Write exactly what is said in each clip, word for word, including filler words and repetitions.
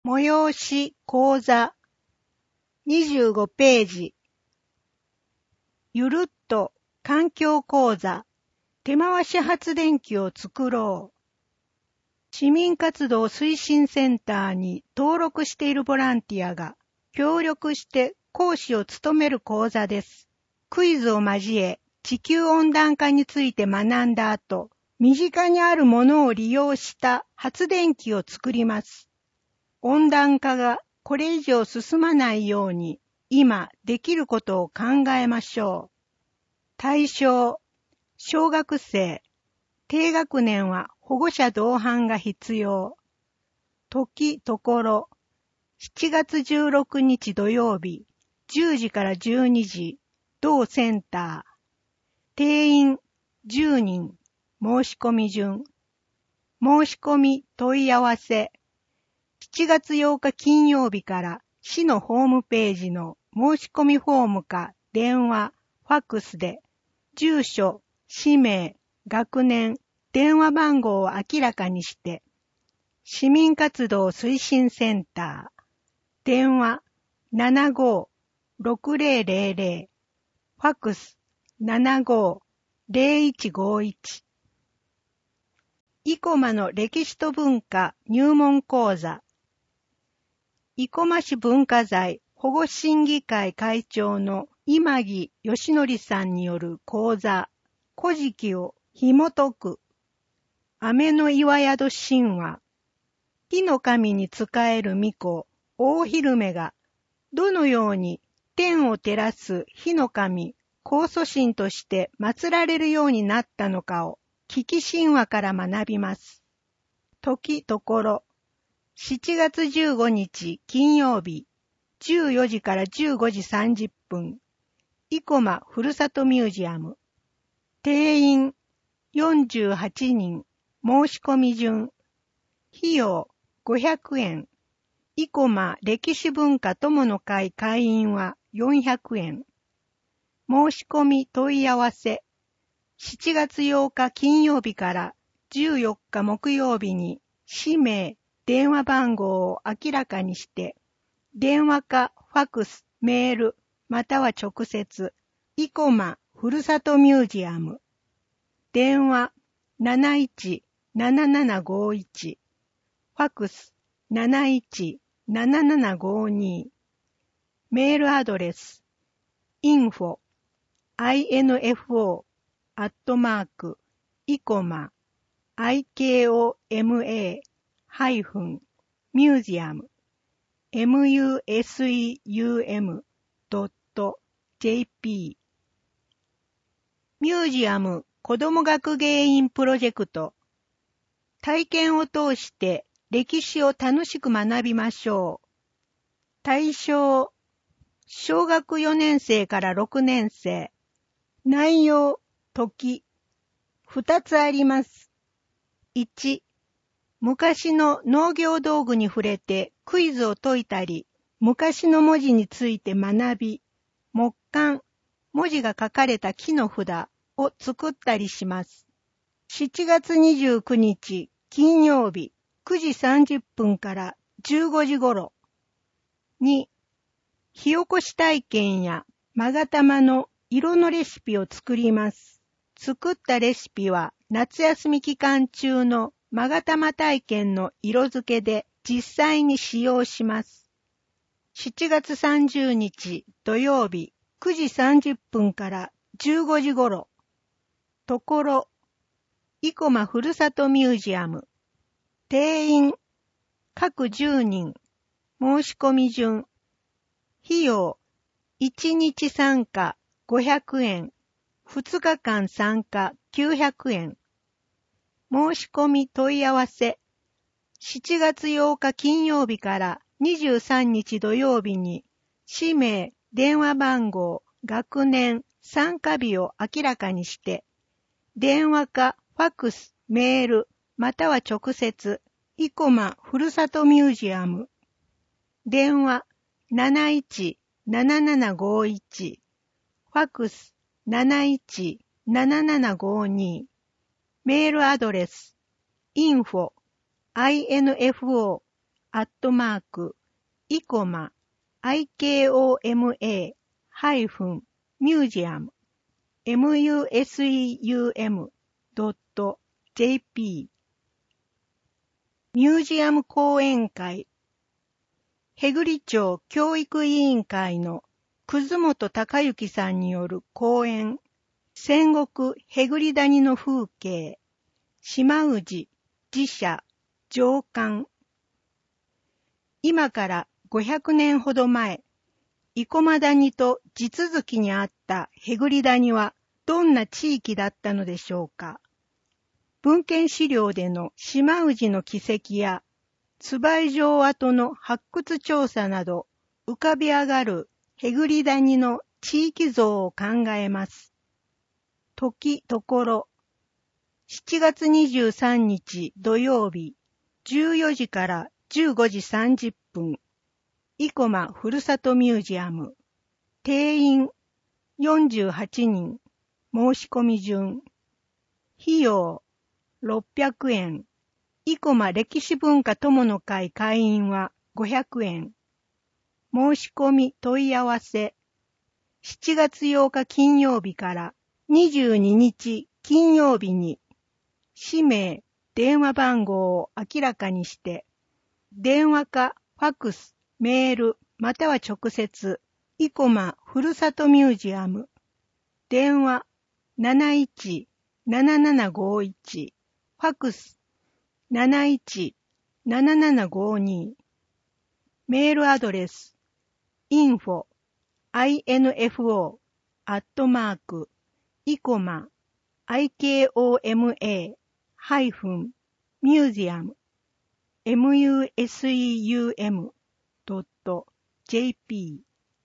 催し講座にじゅうごページ。ゆるっと環境講座手回し発電機を作ろう。市民活動推進センターに登録しているボランティアが協力して講師を務める講座です。クイズを交え地球温暖化について学んだ後、身近にあるものを利用した発電機を作ります。温暖化がこれ以上進まないように今できることを考えましょう。対象、小学生、低学年は保護者同伴が必要。時、ところ、しちがつじゅうろくにち土曜日、じゅうじからじゅうにじ、同センター。定員じゅうにん、申し込み順。申し込み問い合わせ。しちがつようか金曜日から市のホームページの申し込みフォームか電話、ファックスで住所、氏名、学年、電話番号を明らかにして市民活動推進センター電話 ななごーろくぜろぜろぜろ ファックス ななごーぜろいちごいち生駒の歴史と文化入門講座生駒市文化財保護審議会会長の今木義則さんによる講座古事記を紐解く雨の岩宿神話火の神に仕える巫女大昼女がどのように天を照らす火の神高祖神として祀られるようになったのかを危機神話から学びます。時ところしちがつじゅうごにち金曜日じゅうよじからじゅうごじさんじゅっぷん生駒ふるさとミュージアム定員よんじゅうはちにん申し込み順費用ごひゃくえん生駒歴史文化友の会会員はよんひゃくえん申し込み問い合わせしちがつようか金曜日からじゅうよっか木曜日に氏名電話番号を明らかにして電話かファックスメールまたは直接生駒ふるさとミュージアム電話 なないちななななごいち ファックス なないちななななごに メールアドレス インフォ アイエヌエフオー アットマーク イコマ アイケーオーエムエー ハイフン ミュージアム ミュージアム ドット ジェーピー ミュージアム子ども学芸員プロジェクト体験を通して歴史を楽しく学びましょう。対象小学よねんせいからろくねんせい内容時ふたつあります。いち昔の農業道具に触れてクイズを解いたり昔の文字について学び木簡文字が書かれた木の札を作ったりします。しちがつにじゅうくにち金曜日くじさんじゅっぷんからじゅうごじごろ。に火起こし体験や勾玉の色のレシピを作ります。作ったレシピは夏休み期間中の勾玉体験の色付けで実際に使用します。しちがつさんじゅうにち土曜日くじさんじゅっぷんからじゅうごじごろ。ところ、生駒ふるさとミュージアム。定員、各じゅうにん。申し込み順。費用、いちにち参加ごひゃくえん。ふつかかん参加きゅうひゃくえん。申し込み問い合わせ。しちがつようか金曜日からにじゅうさんにち土曜日に、氏名、電話番号、学年、参加日を明らかにして、電話かファックス、メール、または直接、生駒ふるさとミュージアム。電話 なないちななななごいち、ファックス なないちななななごに、メールアドレス インフォ アイエヌエフオーアットマーク、イコマ、ikoma ハイフン、ミュージアム、museum ドット jp ミュージアム講演会、へぐり町教育委員会の葛本隆之さんによる講演、戦国へぐり谷の風景、島氏、寺社、上巻。今からごひゃくねんほど前、生駒谷と地続きにあったへぐり谷はどんな地域だったのでしょうか。文献資料での島氏の軌跡や椿井城跡の発掘調査など浮かび上がるへぐり谷の地域像を考えます。時ところ、しちがつにじゅうさんにち土曜日、じゅうよじからじゅうごじさんじゅっぷん、生駒ふるさとミュージアム、定員よんじゅうはちにん、申し込み順、費用ろっぴゃくえん、生駒歴史文化友の会会員はごひゃくえん、申し込み問い合わせ、しちがつようか金曜日からにじゅうににち金曜日に、氏名、電話番号を明らかにして、電話かファックス、メール、または直接、生駒ふるさとミュージアム、電話 なないち ななななごいち、ファックス なないち ななななごに、メールアドレス インフォ info アットマーク生駒 ikoma ハイフンミュージアム museum ドット jp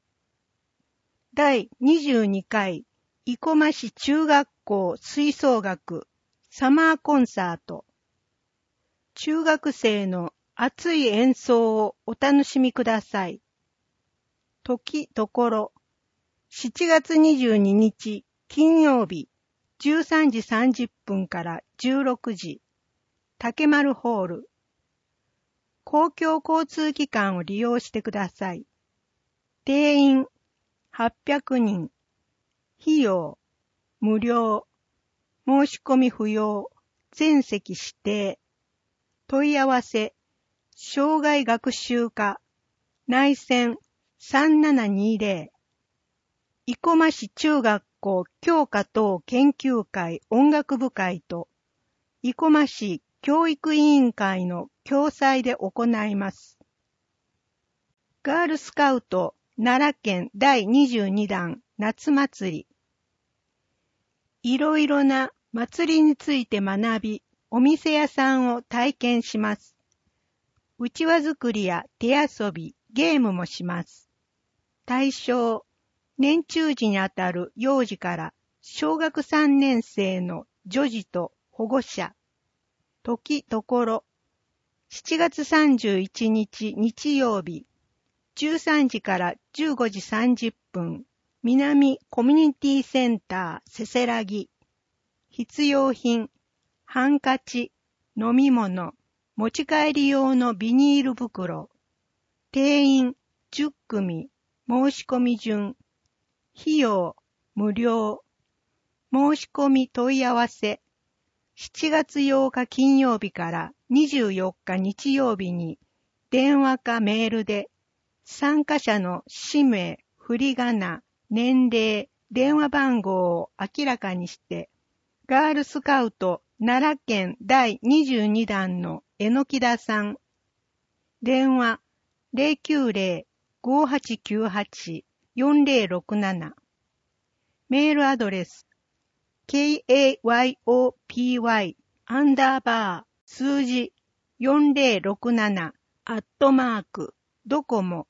第にじゅうにかい生駒市中学校吹奏楽サマーコンサート。中学生の熱い演奏をお楽しみください。時ところ、しちがつにじゅうににち金曜日じゅうさんじさんじゅっぷんからじゅうろくじ、竹丸ホール。公共交通機関を利用してください。定員はっぴゃくにん。費用無料。申し込み不要。全席指定。問い合わせ障害学習課内線さんななにぜろ。生駒市中学校教科等研究会音楽部会と生駒市教育委員会の共催で行います。ガールスカウト奈良県だいにじゅうにだん夏祭り。いろいろな祭りについて学び、お店屋さんを体験します。うちわ作りや手遊び、ゲームもします。対象、年中時にあたる幼児から小学さんねん生の女児と保護者。時ところ、しちがつさんじゅういちにち日曜日、じゅうさんじからじゅうごじさんじゅっぷん、南コミュニティセンターせせらぎ。必要品、ハンカチ、飲み物、持ち帰り用のビニール袋。定員じゅっくみ、申し込み順。費用無料。申し込み問い合わせ。しちがつようか金曜日からにじゅうよっか日曜日に電話かメールで参加者の氏名、振り仮名、年齢、電話番号を明らかにしてガールスカウト奈良県だいにじゅうにだんの榎田さん。電話 ゼロきゅうゼロ ごはちきゅうはち よんゼロろくなな。メールアドレス kayopy アンダーバー数字よんゼロろくななアットマークドコモ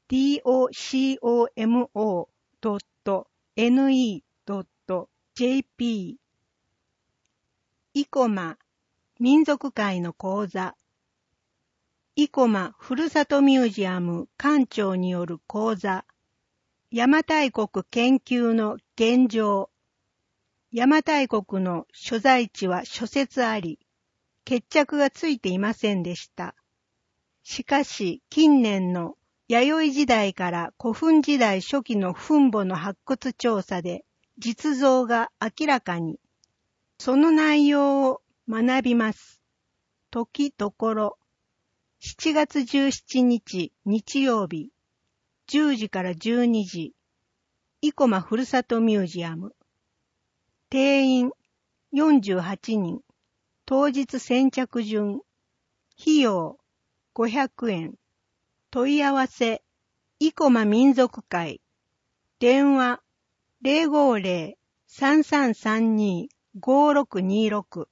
docomo ドット ne ドット jp 生駒民族会の講座。生駒ふるさとミュージアム館長による講座。邪馬台国研究の現状。邪馬台国の所在地は諸説あり、決着がついていませんでした。 しかし近年の弥生時代から古墳時代初期の墳墓の発掘調査で実像が明らかに、その内容を学びます。時ところ、しちがつじゅうしちにち日曜日、じゅうじからじゅうにじ、生駒ふるさとミュージアム。定員よんじゅうはちにん、当日先着順、費用ごひゃくえん、問い合わせ、生駒民族会、電話 ゼロごゼロ さんさんさんに ごろくにろく。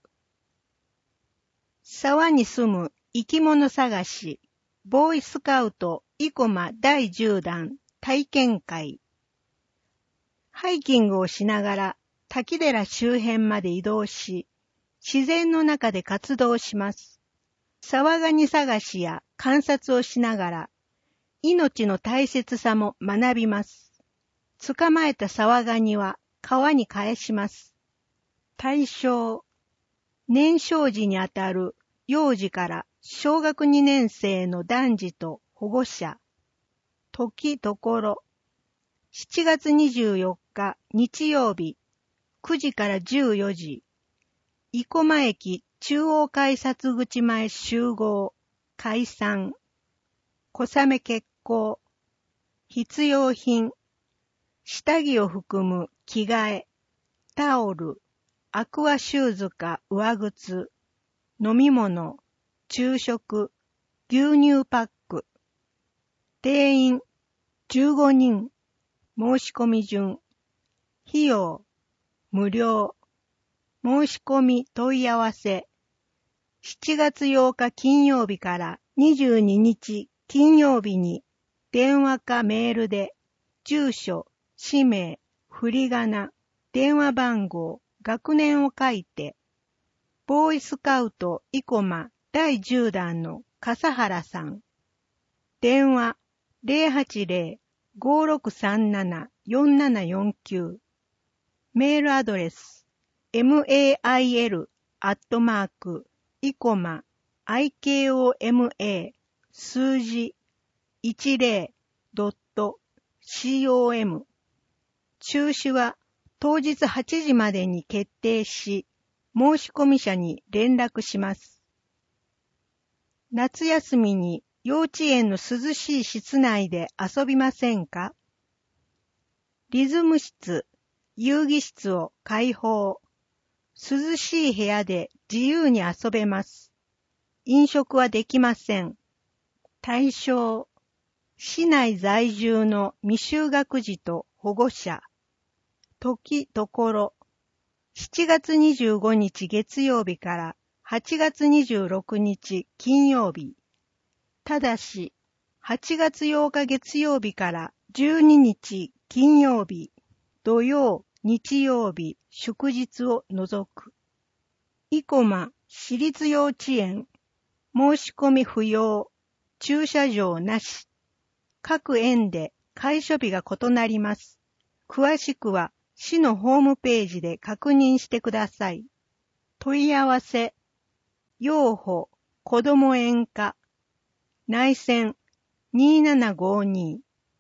沢に住む生き物探し、ボーイスカウト生駒だいじゅうだん体験会。ハイキングをしながら滝寺周辺まで移動し、自然の中で活動します。沢ガニ探しや観察をしながら、命の大切さも学びます。捕まえた沢ガニは川に返します。対象、年少時にあたる幼児から小学にねん生の男児と保護者。時ところ、しちがつにじゅうよっか日曜日、くじからじゅうよじ、生駒駅中央改札口前集合、解散、小雨決行、必要品、下着を含む着替え、タオル、アクアシューズか上靴、飲み物、昼食、牛乳パック、定員じゅうごにん、申し込み順、費用、無料、申し込み問い合わせ、しちがつようか金曜日からにじゅうににち金曜日に電話かメールで住所、氏名、振り仮名、電話番号、学年を書いて、ボーイスカウト生駒だいじゅうだんの笠原さん。電話 ゼロはちゼロ ごろくさんなな よんななよんきゅう。メールアドレス mail アットマーク生駒 ikoma 数字 いちぜろ ドット com。中止は当日はちじまでに決定し、申し込み者に連絡します。夏休みに幼稚園の涼しい室内で遊びませんか？リズム室、遊戯室を開放。涼しい部屋で自由に遊べます。飲食はできません。対象、市内在住の未就学児と保護者。時ところ、しちがつにじゅうごにち月曜日からはちがつにじゅうろくにち金曜日。ただし、はちがつようか月曜日からじゅうににち金曜日、土曜、日曜日、祝日を除く。生駒市立幼稚園、申し込み不要、駐車場なし。各園で開所日が異なります。詳しくは市のホームページで確認してください。問い合わせ、養護、子ども園課、内線にーななごーにー。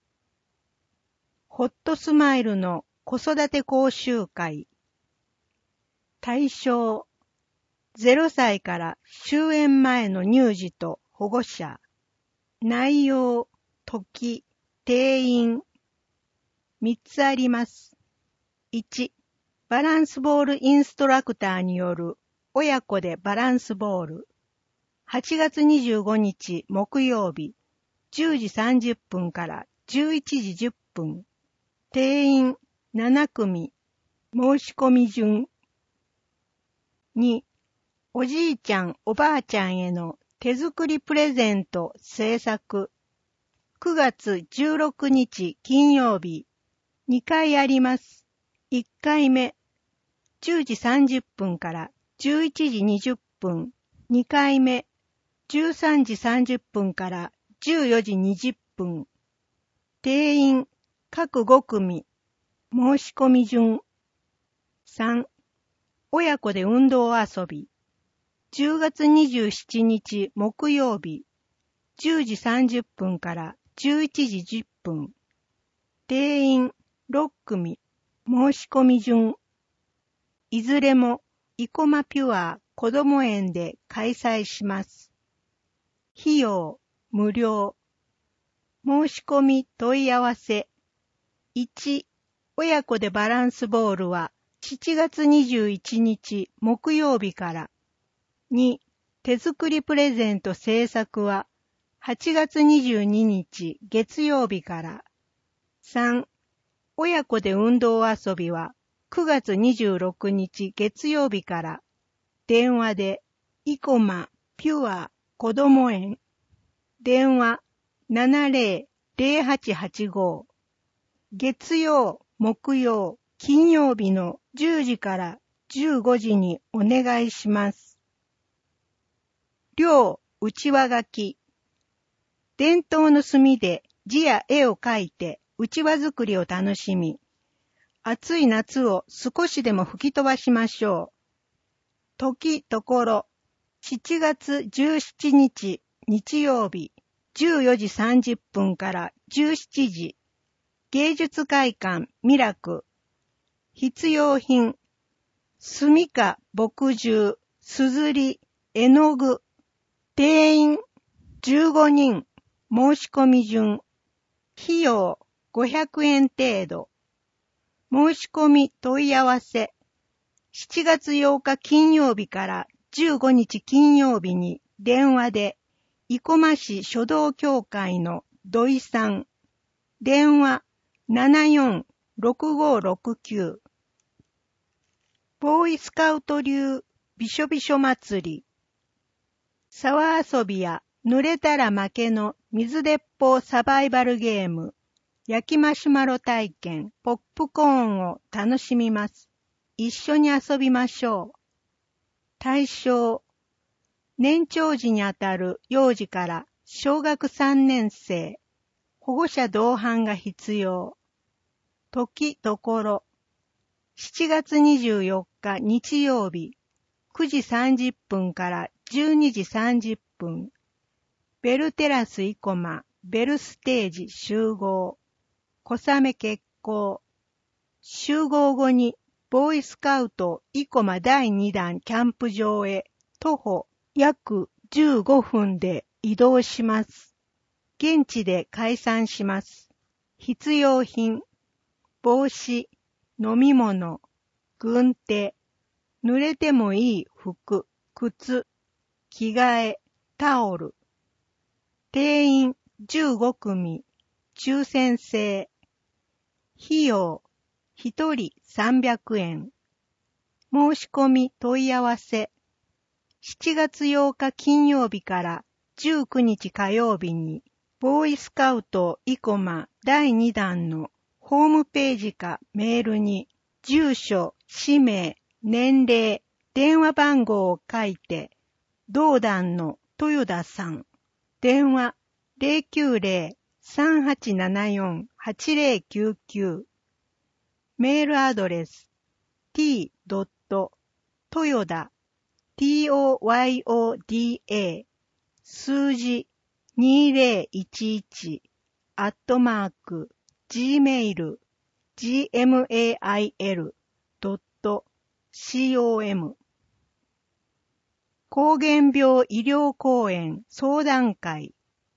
ホットスマイルの子育て講習会。対象、ゼロさいから終園前の乳児と保護者。内容、時、定員。みっつあります。いち、バランスボールインストラクターによる親子でバランスボール。はちがつにじゅうごにち木曜日、じゅうじさんじゅっぷんからじゅういちじじゅっぷん。定員ななくみ。申し込み順。に、おじいちゃんおばあちゃんへの手作りプレゼント制作。くがつじゅうろくにち金曜日、にかいあります。いっかいめ、じゅうじさんじゅっぷんからじゅういちじにじゅっぷん。にかいめ、じゅうさんじさんじゅっぷんからじゅうよじにじゅっぷん。定員、各ごくみ。申し込み順。さん、親子で運動遊び。じゅうがつにじゅうしちにち木曜日。 じゅうじさんじゅっぷんからじゅういちじじゅっぷん。定員ろっくみ。申し込み順。いずれも生駒ピュアこども園で開催します。費用無料。申し込み問い合わせ。いち、親子でバランスボールはしちがつにじゅういちにち木曜日から。に、手作りプレゼント制作ははちがつにじゅうににち月曜日から。さん、親子で運動遊びはくがつにじゅうろくにち月曜日から。電話で生駒ピュアこども園。電話ななぜろ ぜろはちはちご。月曜、木曜、金曜日のじゅうじからじゅうごじにお願いします。両うちわ書き。伝統の墨で字や絵を描いてうちわ作りを楽しみ、暑い夏を少しでも吹き飛ばしましょう。時ところ、しちがつじゅうしちにち日曜日、じゅうよじさんじゅっぷんからじゅうしちじ、芸術会館ミラク。必要品、墨か墨汁、すずり、絵の具。定員じゅうごにん。申し込み順。費用ごひゃくえん程度。申し込み問い合わせ。しちがつようか金曜日からじゅうごにち金曜日に電話で、生駒市書道協会の土井さん。電話ななよんろくごろくきゅう。ボーイスカウト流びしょびしょ祭り。沢遊びや濡れたら負けの水鉄砲サバイバルゲーム、焼きマシュマロ体験、ポップコーンを楽しみます。一緒に遊びましょう。対象、年長児にあたる幼児から小学さんねんせい、保護者同伴が必要。時ところ、しちがつにじゅうよっか日曜日、くじさんじゅっぷんからじゅうにじさんじゅっぷん、ベルテラス生駒ベルステージ集合、小雨決行。集合後にボーイスカウト生駒だいにだんキャンプ場へ徒歩約じゅうごふんで移動します。現地で解散します。必要品、帽子、飲み物、軍手、濡れてもいい服、靴、着替え、タオル。定員じゅうごくみ、抽選制。費用、ひとりさんびゃくえん。申し込み問い合わせ。しちがつようか金曜日からじゅうくにち火曜日に、ボーイスカウト生駒だいにだんのホームページかメールに、住所、氏名、年齢、電話番号を書いて、同団の豊田さん。電話 ゼロきゅうゼロ さんはちななよん はちゼロきゅうきゅう。メールアドレス ティー トヨダ トヨダ 数字にせんじゅういちアットマーク ジーメール ジーエムエーアイエル ドット コム 膠原病医療講演相談会。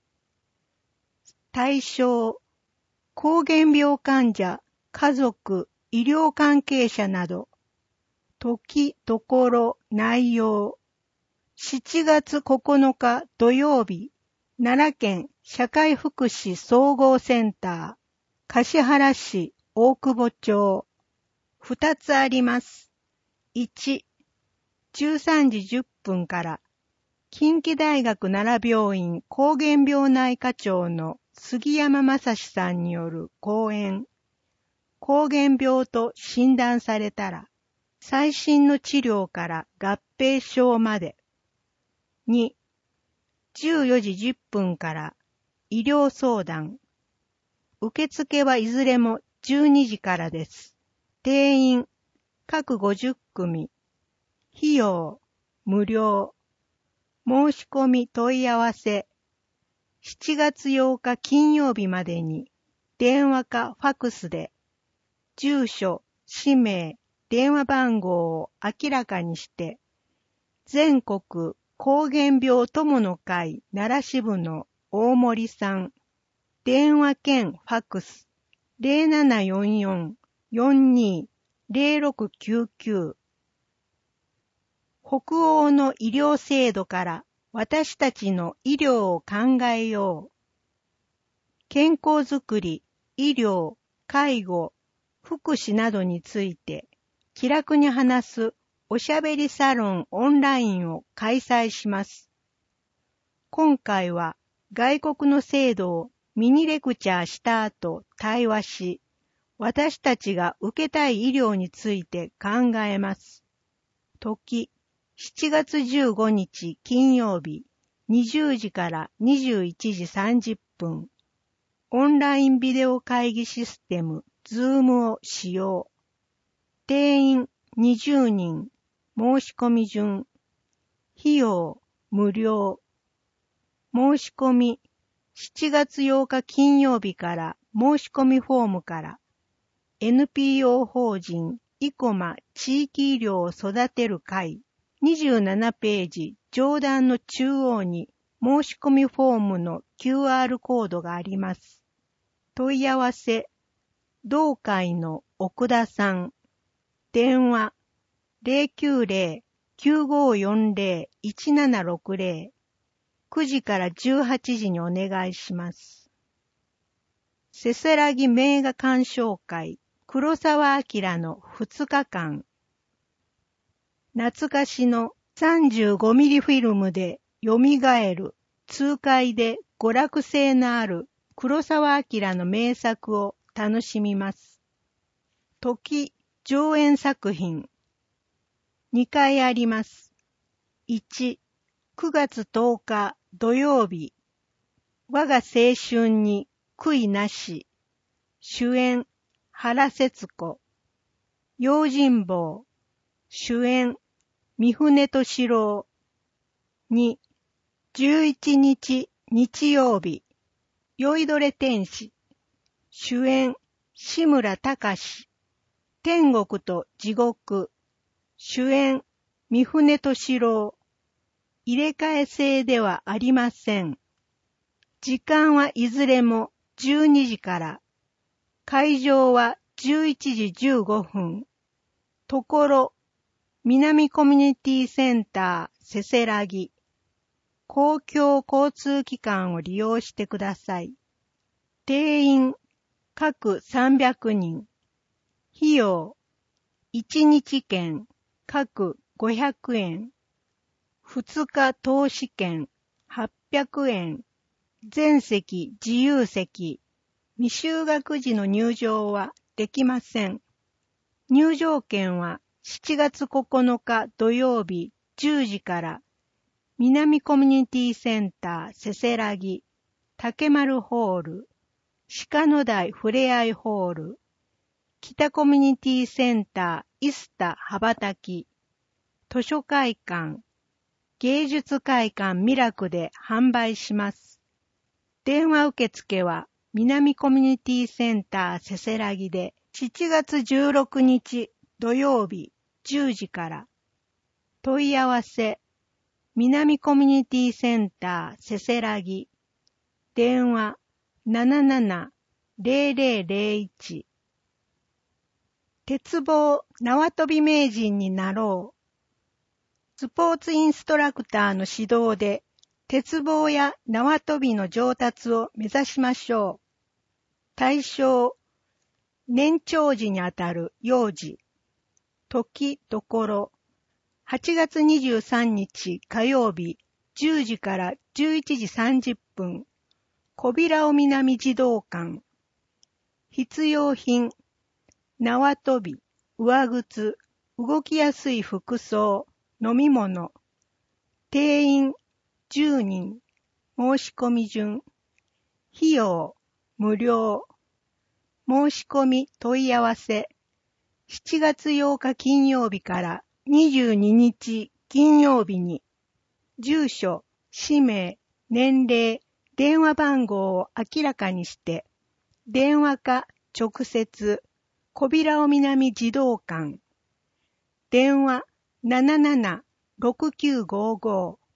対象、膠原病患者、家族、医療関係者など。時、ところ、内容。しちがつここのか土曜日、奈良県社会福祉総合センター、橿原市大久保町。ふたつあります。いち、じゅうさんじじゅっぷんから、近畿大学奈良病院膠原病内科長の杉山正史さんによる講演。膠原病と診断されたら、最新の治療から合併症まで。に、じゅうよじじゅっぷんから医療相談。受付はいずれもじゅうにじからです。定員、各ごじゅっくみ。費用、無料。申し込み問い合わせ。 しちがつようか金曜日までに電話かファクスで住所、氏名、電話番号を明らかにして全国膠原病友の会奈良支部の大森さん、電話兼ファクス ゼロななよんよん よんにー ゼロろくきゅうきゅう 北欧の医療制度から私たちの医療を考えよう。健康づくり、医療、介護、福祉などについて気楽に話すおしゃべりサロンオンラインを開催します。今回は外国の制度をミニレクチャーした後対話し、私たちが受けたい医療について考えます。時、しちがつじゅうごにち金曜日にじゅうじからにじゅういちじさんじゅっぷん。オンラインビデオ会議システム Zoom を使用。定員にじゅうにん。申し込み順。費用無料。申し込みしちがつようか金曜日から申し込みフォームから エヌピーオー 法人イコマ地域医療を育てる会にじゅうななページ上段の中央に申し込みフォームの キューアール コードがあります。問い合わせ同会の奥田さん。電話 ゼロきゅうゼロ きゅうごよんゼロ いちななろくゼロ くじからじゅうはちじにお願いします。せせらぎ名画鑑賞会黒澤明のふつかかん。懐かしの さんじゅうごミリ フィルムで蘇る痛快で娯楽性のある黒澤明の名作を楽しみます。時、上演作品。にかいあります。いち、くがつとおか土曜日。我が青春に悔いなし。主演、原節子。用心棒。主演、三船敏郎。に、じゅういちにち日曜日。酔いどれ天使。主演、志村隆。天国と地獄。主演、三船敏郎。入れ替え制ではありません。時間はいずれもじゅうにじから。会場はじゅういちじじゅうごふん。ところ、南コミュニティセンターせせらぎ。公共交通機関を利用してください。定員、各さんびゃくにん。費用、いちにち券、各ごひゃくえん。ふつか投資券、はっぴゃくえん。全席自由席。未就学時の入場はできません。入場券はしちがつここのか土曜日じゅうじから南コミュニティセンターせせらぎ、竹丸ホール、鹿野台ふれあいホール、北コミュニティセンターイスタ羽ばたき、図書会館、芸術会館ミラクで販売します。電話受付は南コミュニティセンターせせらぎでしちがつじゅうろくにち土曜日じゅうじから。問い合わせ南コミュニティセンターせせらぎ。電話 なななな ゼロゼロゼロいち。鉄棒縄跳び名人になろう。スポーツインストラクターの指導で鉄棒や縄跳びの上達を目指しましょう。対象、年長時にあたる幼児。時、ところ、はちがつにじゅうさんにち火曜日じゅうじからじゅういちじさんじゅっぷん。小平尾南児童館。必要品、縄跳び、上靴、動きやすい服装、飲み物。定員じゅうにん。申し込み順。費用無料。申し込み問い合わせ。しちがつようか金曜日からにじゅうににち金曜日に。住所、氏名、年齢、 電話番号を明らかにして、電話か直接、小平尾南児童館、電話 ななななろくきゅうごご